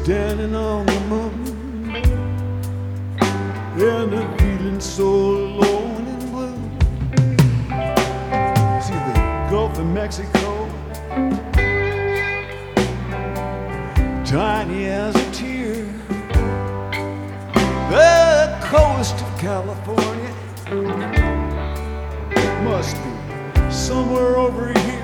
standing on the moon, and I'm feeling so alone and blue. See the Gulf of Mexico, tiny as a tear. The coast of California must be somewhere over here.